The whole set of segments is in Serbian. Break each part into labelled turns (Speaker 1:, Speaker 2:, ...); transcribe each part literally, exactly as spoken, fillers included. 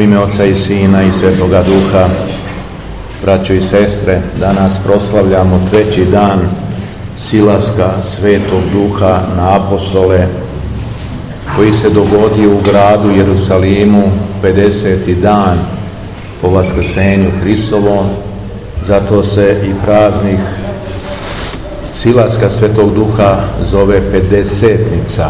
Speaker 1: ime Oca i Sina i Svetoga Duha. Braćo i sestre, danas proslavljamo treći dan silaska Svetog Duha na apostole, koji se dogodio u gradu Jerusalimu pedeseti dan po vaskrsenju Hristovom. Zato se i praznik silaska Svetog Duha zove pedesetnica.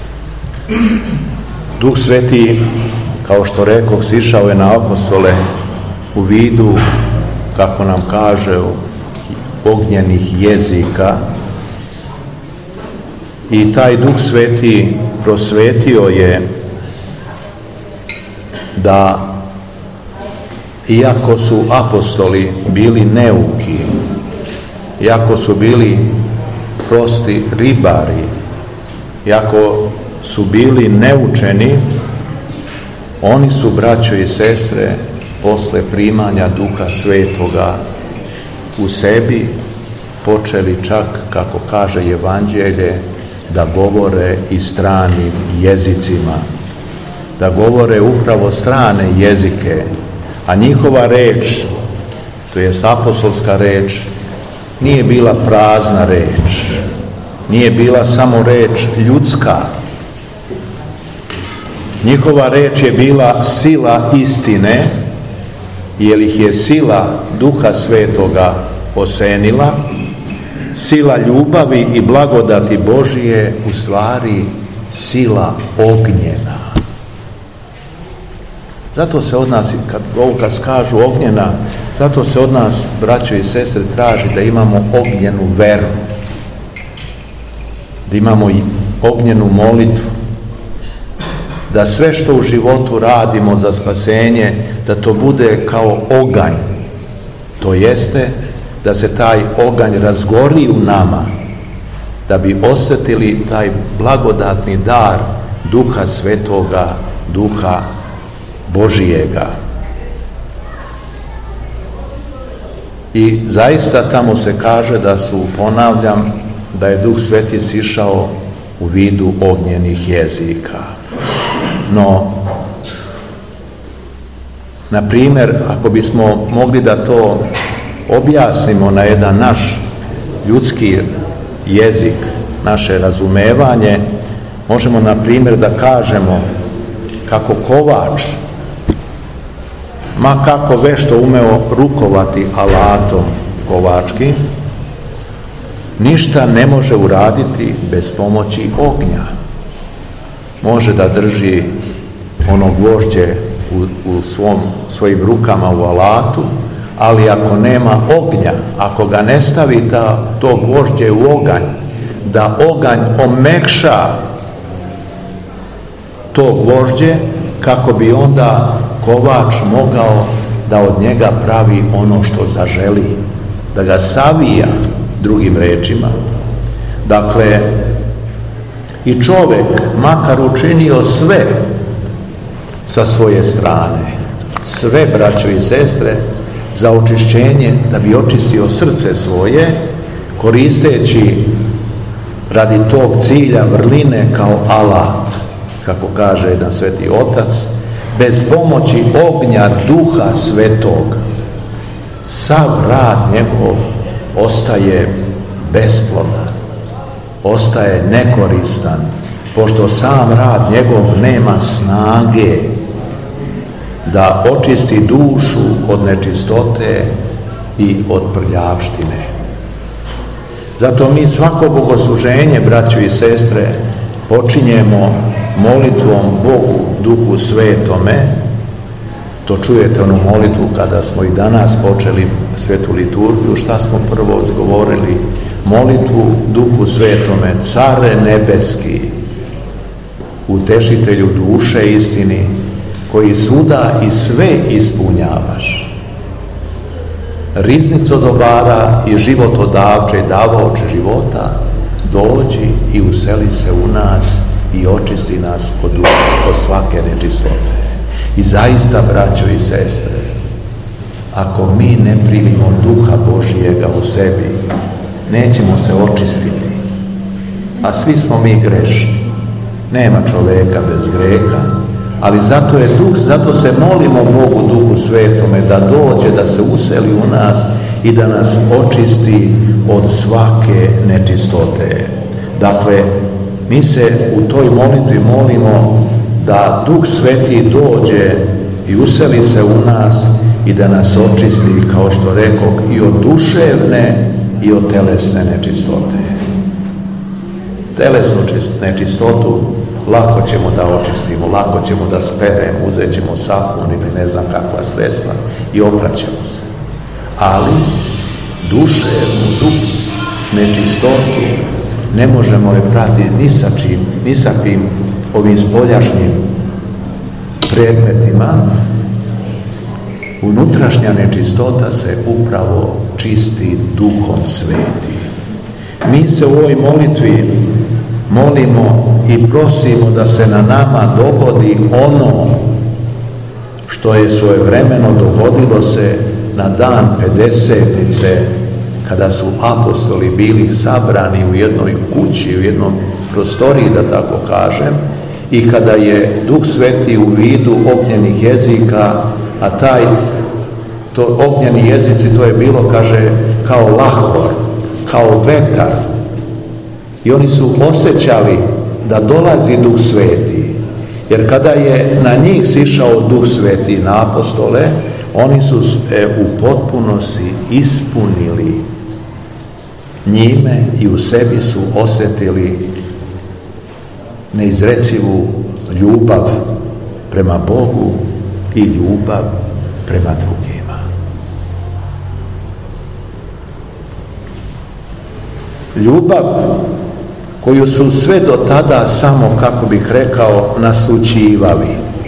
Speaker 1: Duh Sveti, kao što rekoh, sišao je na apostole u vidu, kako nam kaže, ognjenih jezika, i taj Duh Sveti prosvetio je da, iako su apostoli bili neuki, iako su bili prosti ribari, iako su bili neučeni, oni su, braćo i sestre, posle primanja Duha Svetoga u sebi počeli čak, kako kaže Evanđelje, da govore i stranim jezicima, da govore upravo strane jezike, a njihova reč, to jest apostolska reč, nije bila prazna reč, nije bila samo reč ljudska. Njihova reč je bila sila istine, jer ih je sila Duha Svetoga osenila, sila ljubavi i blagodati Božije, u stvari sila ognjena. Zato se od nas, kad ovo kad kažu ognjena, zato se od nas, braćo i sestre, traži da imamo ognjenu veru, da imamo i ognjenu molitvu, da sve što u životu radimo za spasenje, da to bude kao oganj, to jeste da se taj oganj razgori u nama, da bi osjetili taj blagodatni dar Duha Svetoga, Duha Božijega. I zaista tamo se kaže da su, ponavljam, da je Duh Sveti sišao u vidu ognjenih jezika. No, na primjer, ako bismo mogli da to objasnimo na jedan naš ljudski jezik, naše razumevanje, možemo na primjer da kažemo kako kovač, ma kako vešto umeo rukovati alatom kovački, ništa ne može uraditi bez pomoći ognja. Može da drži ono gvožđe u, u svom, svojim rukama u alatu, ali ako nema ognja, ako ga ne stavi ta, to gvožđe u oganj, da oganj omekša to gvožđe, kako bi onda kovač mogao da od njega pravi ono što zaželi, da ga savija, drugim rečima. Dakle, i čovjek, makar učinio sve sa svoje strane, sve, braćo i sestre, za očišćenje, da bi očistio srce svoje, koristeći radi tog cilja vrline kao alat, kako kaže jedan sveti otac, bez pomoći ognja Duha Svetog, sav rad njegov ostaje besplodan, ostaje nekoristan, pošto sam rad njegov nema snage da očisti dušu od nečistote i od prljavštine. Zato mi svako bogosluženje, braćo i sestre, počinjemo molitvom Bogu, Duhu Svetome. To čujete onu molitvu kada smo i danas počeli svetu liturgiju, šta smo prvo izgovorili? Molitvu Duhu Svetome, Care nebeski, utešitelju duše istini, koji svuda i sve ispunjavaš. Riznico dobara i život odavče i davaoče života, dođi i useli se u nas i očisti nas od, od svake nečistote. I zaista, braćo i sestre, ako mi ne primimo Duha Božijega u sebi, nećemo se očistiti. A svi smo mi grešni. Nema čoveka bez greha, Ali zato je Duh, zato se molimo Bogu Duhu Svetome da dođe, da se useli u nas i da nas očisti od svake nečistote. Dakle, mi se u toj molitvi molimo da Duh Sveti dođe i useli se u nas i da nas očisti, kao što rekao, i od duševne i od telesne nečistote. Telesnu nečistotu lako ćemo da očistimo, lako ćemo da speremo, uzet ćemo sapun ili ne znam kakva sredstva i opraćemo se. Ali duševnu, duh, nečistotu ne možemo je pratiti ni sa čim, ni sa kim ovim spoljašnjim predmetima. Unutrašnja nečistota se upravo čisti Duhom Svetim. Mi se u ovoj molitvi molimo i prosimo da se na nama dogodi ono što je svojevremeno dogodilo se na dan Pedesetice, kada su apostoli bili sabrani u jednoj kući, u jednom prostoriji, da tako kažem, i kada je Duh Sveti u vidu ognjenih jezika, a taj to ognjeni jezici, to je bilo, kaže, kao lahor, kao vetar, i oni su osjećali da dolazi Duh Sveti, jer kada je na njih sišao Duh Sveti, na apostole, oni su e, u potpunosti ispunili njime i u sebi su osjetili neizrecivu ljubav prema Bogu i ljubav prema drugima. Ljubav koju su sve do tada samo, kako bih rekao, naslućivali.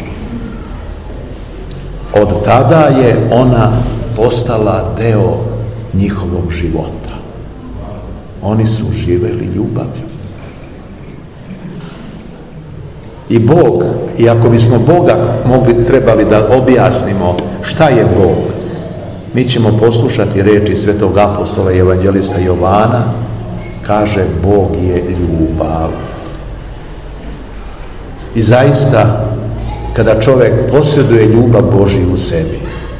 Speaker 1: Od tada je ona postala deo njihovog života. Oni su živeli ljubavlju. I Bog, i ako bismo Boga mogli, trebali da objasnimo šta je Bog, mi ćemo poslušati reči svetog apostola i evanđelista Jovana. Kaže, Bog je ljubav. I zaista, kada čovjek posjeduje ljubav Božju u sebi,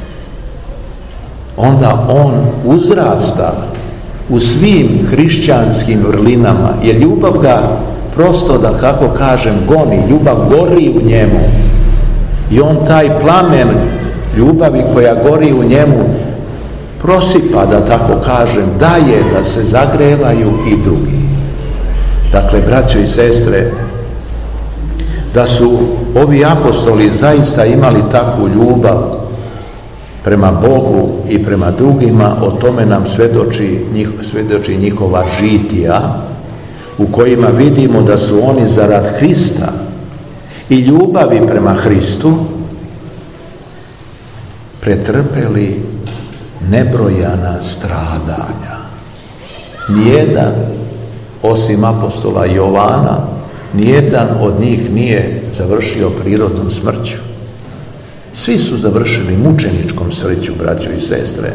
Speaker 1: onda on uzrasta u svim hrišćanskim vrlinama, jer ljubav ga prosto, da kako kažem, goni, ljubav gori u njemu. I on taj plamen ljubavi koja gori u njemu prosipa, da tako kažem, daje da se zagrevaju i drugi. Dakle, braćo i sestre, da su ovi apostoli zaista imali takvu ljubav prema Bogu i prema drugima, o tome nam svjedoči, njih, svjedoči njihova žitija, u kojima vidimo da su oni zarad Hrista i ljubavi prema Hristu pretrpeli nebrojana stradanja. Nijedan, osim apostola Jovana, nijedan od njih nije završio prirodnom smrću. Svi su završili mučeničkom smrću, braćo i sestre.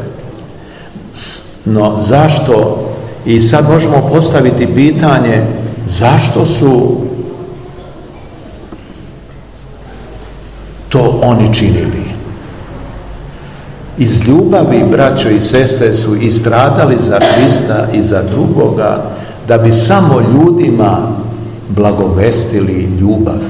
Speaker 1: No zašto? I sad možemo postaviti pitanje, zašto su to oni činili? Iz ljubavi, braćo i sestre, su i stradali za Hrista i za drugoga, da bi samo ljudima blagovestili ljubav.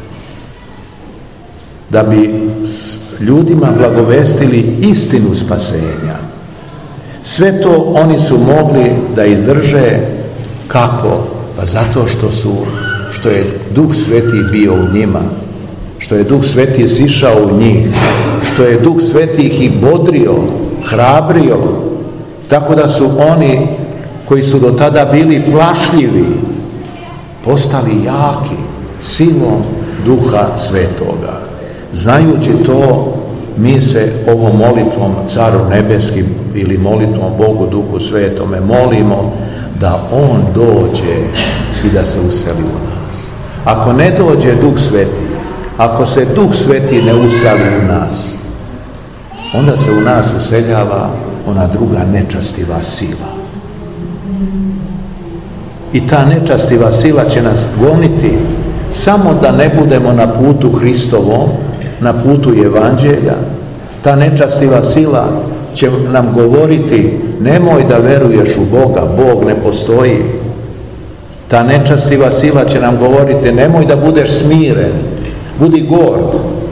Speaker 1: Da bi ljudima blagovestili istinu spasenja. Sve to oni su mogli da izdrže. Kako? Pa zato što su, što je Duh Sveti bio u njima, što je Duh Sveti sišao u njih, što je Duh Sveti ih i bodrio, hrabrio, tako da su oni koji su do tada bili plašljivi postali jaki silom Duha Svetoga. Znajući to, mi se ovom molitvom Caru Nebeskim ili molitvom Bogu Duhu Svetome molimo da On dođe i da se useli u nas. Ako ne dođe Duh Sveti, ako se Duh Sveti ne useli u nas, onda se u nas useljava ona druga nečastiva sila. I ta nečastiva sila će nas goniti samo da ne budemo na putu Hristovom, na putu Evanđelja. Ta nečastiva sila će nam govoriti nemoj da veruješ u Boga, Bog ne postoji. Ta nečastiva sila će nam govoriti nemoj da budeš smiren, budi gord.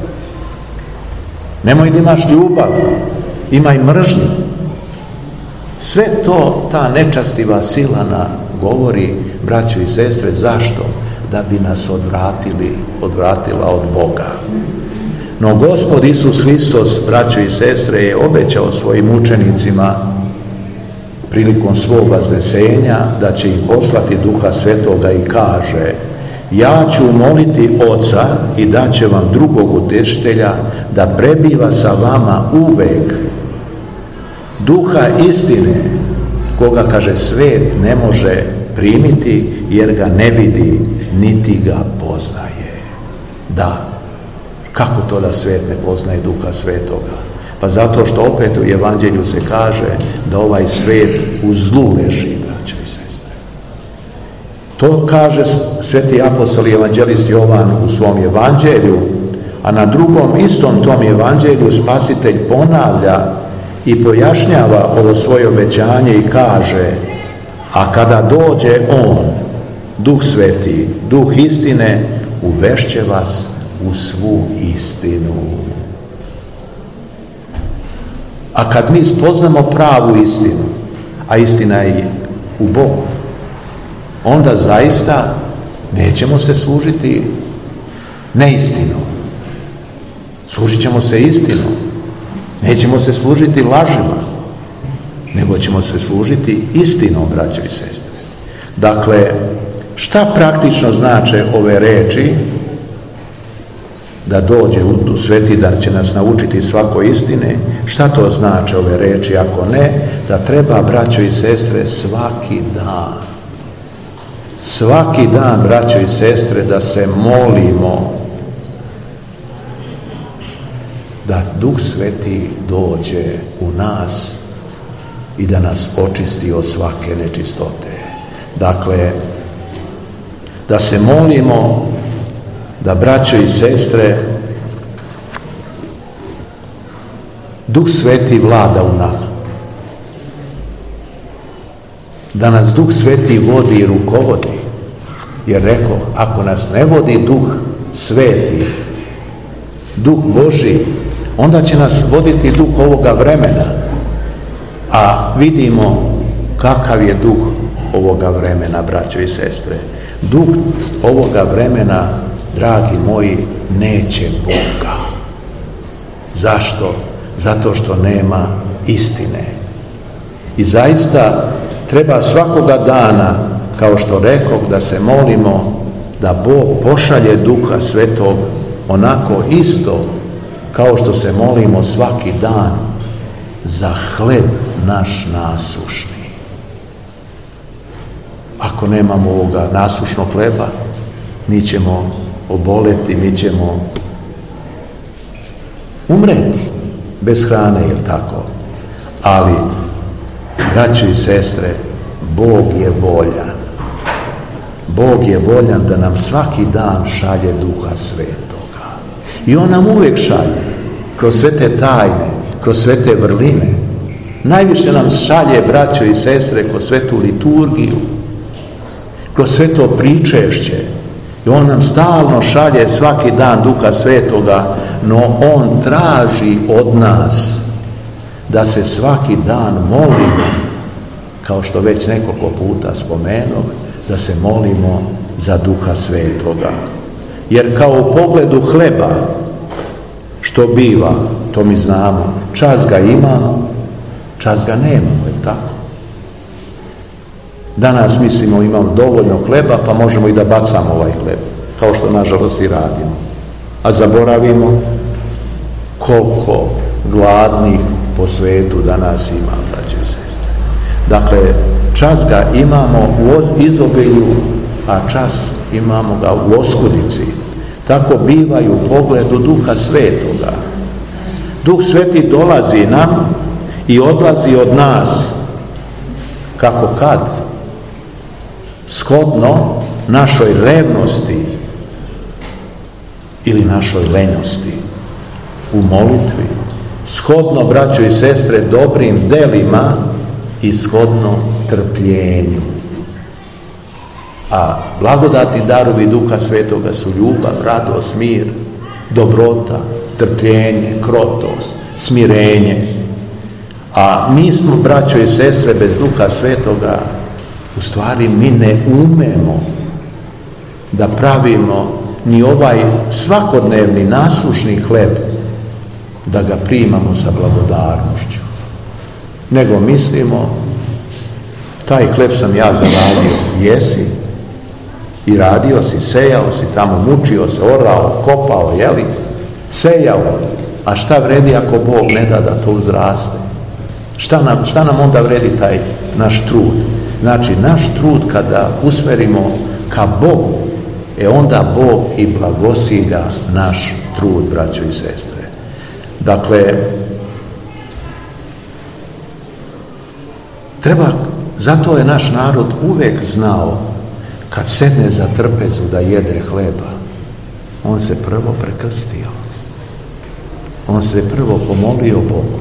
Speaker 1: Nemoj da imaš ljubav, imaj mržnju. Sve to ta nečastiva sila nam govori, braćo i sestre, zašto? Da bi nas odvratili, odvratila od Boga. No Gospod Isus Hristos, braćo i sestre, je obećao svojim učenicima prilikom svog vaznesenja da će im poslati Duha Svetoga i kaže ja ću moliti Oca i daće vam drugog utešitelja da prebiva sa vama uvek, Duha istine, koga, kaže, svet ne može primiti jer ga ne vidi niti ga poznaje. Da, kako to da svet ne poznaje Duha Svetoga? Pa zato što opet u Evanđelju se kaže da ovaj svet u zlu leži, braćo i sestre. To kaže sveti apostol i evanđelist Jovan u svom Evanđelju, a na drugom istom tom Evanđelju Spasitelj ponavlja i pojašnjava ovo svoje obećanje i kaže a kada dođe On, Duh Sveti, Duh istine, uvešće vas u svu istinu. A kad mi spoznamo pravu istinu, a istina je u Bogu, onda zaista nećemo se služiti neistinom. Služit ćemo se istinom. Nećemo se služiti lažima, nego ćemo se služiti istinom, braćo i sestre. Dakle, šta praktično znače ove reči da dođe u Sveti, da će nas naučiti svako istine? Šta to znače ove reči? Ako ne, da treba, braćo i sestre, svaki dan, svaki dan, braćo i sestre, da se molimo da Duh Sveti dođe u nas i da nas očisti od svake nečistote. Dakle, da se molimo da, braćo i sestre, Duh Sveti vlada u nama. Da nas Duh Sveti vodi i rukovodi. Jer rekoh, ako nas ne vodi Duh Sveti, Duh Božji, onda će nas voditi duh ovoga vremena. A vidimo kakav je duh ovoga vremena, braćo i sestre. Duh ovoga vremena, dragi moji, neće Boga. Zašto? Zato što nema istine. I zaista treba svakoga dana, kao što rekoh, da se molimo da Bog pošalje Duha Svetog onako isto kao što se molimo svaki dan za hleb naš nasušni. Ako nemamo ovoga nasušnog hleba, mi ćemo oboleti, mi ćemo umreti bez hrane, jel tako? Ali, braćo i sestre, Bog je voljan. Bog je voljan da nam svaki dan šalje Duha Svetoga. I On nam uvijek šalje, kroz sve te tajne, kroz sve te vrline. Najviše nam šalje, braćo i sestre, kroz svetu liturgiju, kroz sve to pričešće. I On nam stalno šalje svaki dan Duha Svetoga, no On traži od nas da se svaki dan molimo, kao što već nekoliko puta spomenuo, da se molimo za Duha Svetoga. Jer kao u pogledu hleba, što biva, to mi znamo, čas ga imamo, čas ga nemamo, je li tako? Danas mislimo imamo dovoljno hleba, pa možemo i da bacamo ovaj hleb, kao što nažalost i radimo. A zaboravimo koliko gladnih po svetu danas ima, braćo i sestre. Dakle, čas ga imamo u izobilju, a čas imamo ga u oskudici. Tako biva i u pogledu Duha Svetoga. Duh Sveti dolazi nam i odlazi od nas, kako kad? Shodno našoj revnosti ili našoj lenjosti u molitvi, shodno, braćo i sestre, dobrim delima i shodno trpljenju. A blagodatni darovi Duha Svetoga su ljubav, radost, mir, dobrota, trpljenje, krotost, smirenje. A mi smo, braćo i sestre, bez Duha Svetoga, u stvari mi ne umemo da pravimo ni ovaj svakodnevni naslušni hleb, da ga primamo sa blagodarnošću. Nego mislimo, taj hleb sam ja zaradio. Jesi. I radio si, sejao si tamo, mučio se, orao, kopao, jeli? Sejao. A šta vredi ako Bog ne da da to uzraste? Šta nam, šta nam onda vredi taj naš trud? Znači, naš trud kada usmerimo ka Bogu, e onda Bog i blagosilja naš trud, braćo i sestre. Dakle, treba, zato je naš narod uvek znao, kad sedne za trpezu da jede hleba, on se prvo prekrstio. On se prvo pomolio Bogu.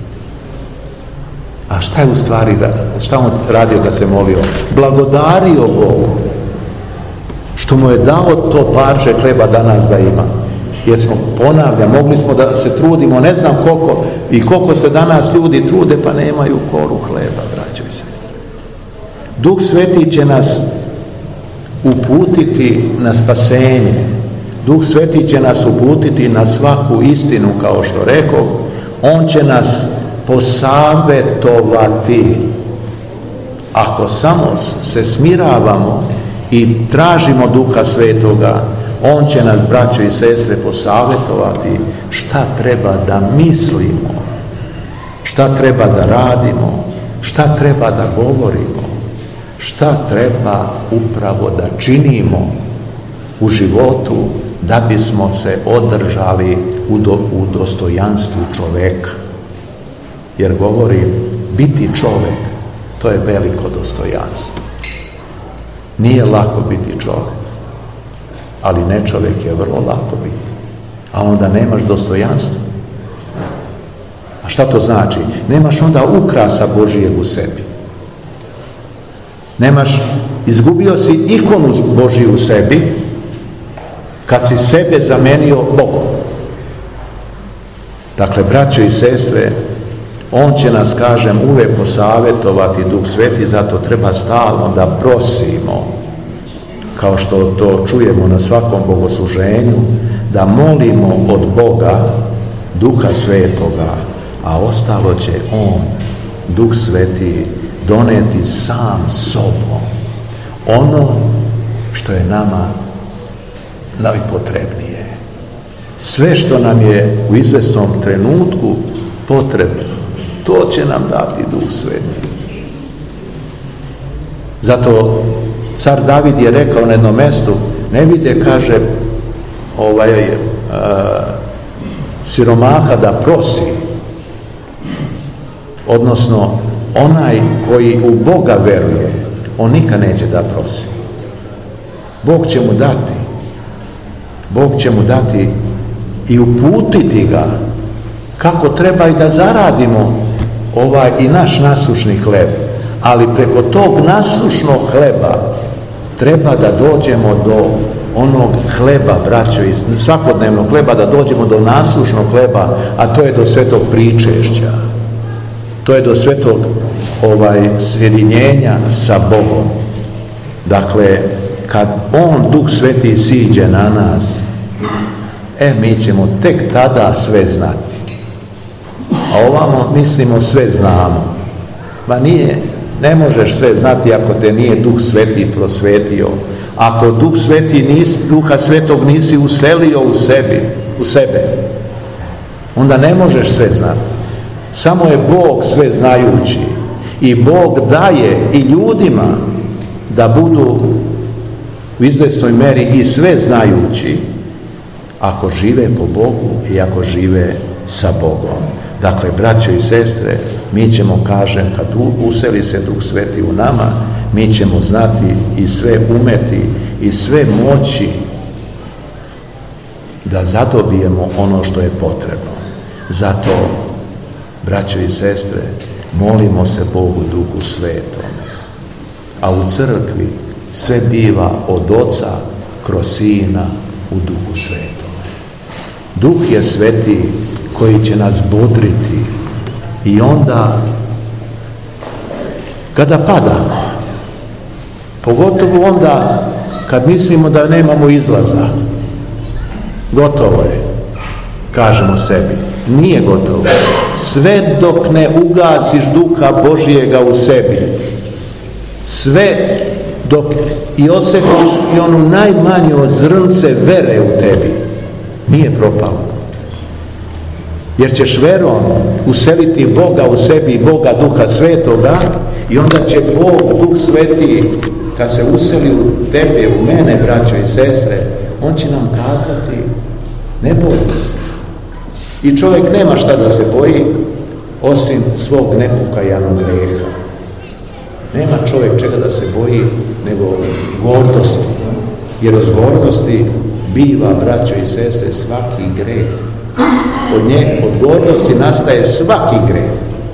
Speaker 1: A šta je u stvari, šta on radio da se molio? Blagodario Bogu, što mu je dao to parče hleba danas da ima. Jer smo, ponavljam, mogli smo da se trudimo, ne znam koliko, i koliko se danas ljudi trude, pa nemaju koru hleba, braćo i sestre. Duh Sveti će nas uputiti na spasenje. Duh Sveti će nas uputiti na svaku istinu, kao što rekao. On će nas posavetovati. Ako samo se smiravamo i tražimo Duha Svetoga, on će nas, braćo i sestre, posavetovati šta treba da mislimo, šta treba da radimo, šta treba da govorimo, šta treba upravo da činimo u životu da bismo se održali u, do, u dostojanstvu čoveka. Jer govorim, biti čovek, to je veliko dostojanstvo. Nije lako biti čovek, ali ne čovek je vrlo lako biti. A onda nemaš dostojanstva. A šta to znači? Nemaš onda ukrasa Božijeg u sebi. Nemaš, izgubio si ikonu Božiju u sebi, kad si sebe zamenio Bogom. Dakle, braćo i sestre, on će nas, kažem, uvek posavetovati, Duh Sveti, zato treba stalno da prosimo, kao što to čujemo na svakom bogosluženju, da molimo od Boga Duha Svetoga, a ostalo će on, Duh Sveti, doneti sam sobom ono što je nama najpotrebnije. Sve što nam je u izvesnom trenutku potrebno, to će nam dati Duh Sveti. Zato car David je rekao na jednom mestu, ne vide, kaže, ovaj, uh, siromaha da prosi, odnosno onaj koji u Boga veruje, on nikad neće da prosi. Bog će mu dati. Bog će mu dati i uputiti ga kako treba i da zaradimo ovaj i naš nasušni hleb. Ali preko tog nasušnog hleba treba da dođemo do onog hleba, braćo, iz svakodnevnog hleba, da dođemo do nasušnog hleba, a to je do svetog pričešća. To je do svetog ovaj, sjedinjenja sa Bogom. Dakle, kad on, Duh Sveti, siđe na nas, e, mi ćemo tek tada sve znati. A ovamo mislimo sve znamo. Ma nije, ne možeš sve znati ako te nije Duh Sveti prosvetio. Ako Duh Sveti nis, Duha Svetog nisi uselio u sebi, u sebe, onda ne možeš sve znati. Samo je Bog sve znajući. I Bog daje i ljudima da budu u izvesnoj meri i sve znajući, ako žive po Bogu i ako žive sa Bogom. Dakle, braćo i sestre, mi ćemo, kažem, kad useli se Duh Sveti u nama, mi ćemo znati i sve umeti i sve moći da da zadobijemo ono što je potrebno. Zato, braćo i sestre, molimo se Bogu Duhu Svetom, a u crkvi sve biva od Oca kroz Sina u Duhu Svetom. Duh je Sveti koji će nas bodriti i onda kada padamo, pogotovo onda kad mislimo da nemamo izlaza, gotovo je, kažemo sebi, nije gotovo. Sve dok ne ugasiš Duha Božijega u sebi, sve dok i osjetiš i onu najmanju zrnce vere u tebi, nije propalo. Jer ćeš verom useliti Boga u sebi i Boga Duha Svetoga i onda će Bog, Duh Sveti, kad se useli u tebe, u mene, braćo i sestre, on će nam kazati, ne bojte se. I čovjek nema šta da se boji, osim svog nepokajanog greha. Nema čovjek čega da se boji, nego gordosti. Jer od gordosti biva, braćo i sestre, svaki greh. Od nje, od gordosti nastaje svaki greh.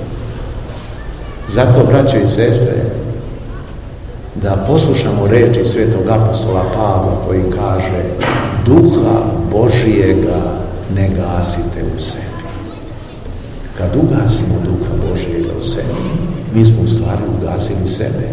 Speaker 1: Zato, braćo i sestre, da poslušamo reči svetog apostola Pavla koji kaže: Duha Božijega ne gasite u sebi. Kad ugasimo Duha Božijega u sebi, mi smo u stvari ugasili sebe.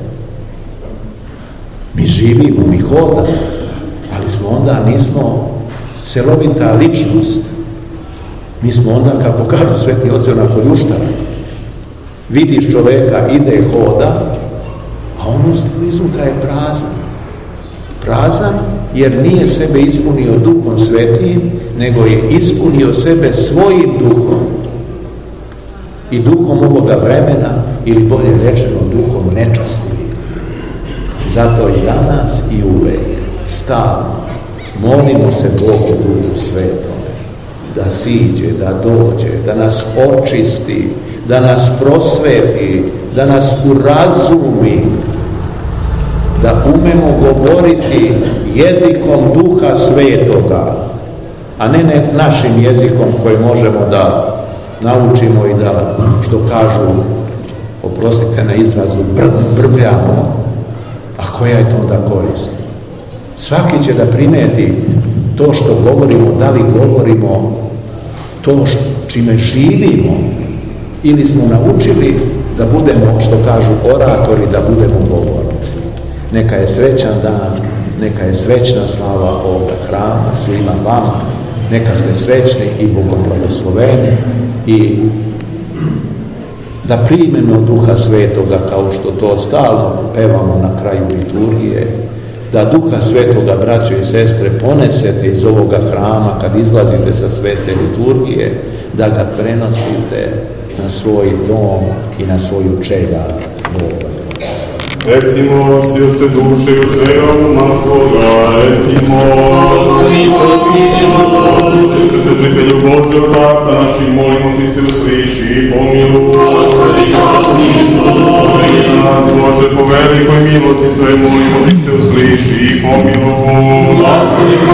Speaker 1: Mi živimo, mi hodamo, ali smo onda, nismo celovita ličnost. Mi smo onda, kako kažu sveti oci, onako ljuštava. Vidiš čoveka, ide, hoda, a on iznutra je prazan. Prazan jer nije sebe ispunio Duhom Svetim, nego je ispunio sebe svojim duhom. I duhom ovoga vremena, ili bolje rečeno duhom nečasti. Zato i danas i uvek, stalno, molimo se Bogu Duhu Svetom da siđe, da dođe, da nas očisti, da nas prosveti, da nas urazumi, da umemo govoriti jezikom Duha Svetoga, a ne, ne našim jezikom koji možemo da naučimo i da, što kažu, oprostite na izrazu, brd, brbljamo, a koja je to onda korist? Svaki će da primeti to što govorimo, da li govorimo to što, čime živimo, ili smo naučili da budemo, što kažu oratori, da budemo govornici. Neka je srećan dan, neka je srećna slava ovoga hrama svima vama, neka ste srećni i Bogom blagosloveni i da primemo Duha Svetoga, kao što to stalno pevamo na kraju liturgije, da Duha Svetoga, braćo i sestre, ponesete iz ovoga hrama kad izlazite sa svete liturgije, da ga prenosite na svoj dom i na svoju čeljad Boga.
Speaker 2: Recimo, si o se duše i o svega uma svoga, recimo, Gospodi, se te žitelju Božeg Otca naših, molimo ti se usliši i pomiluj. Gospodi, pomiluj. Nas, Bože, po velikoj milosti sve, molimo ti se usliši i pomiluj. Gospodi,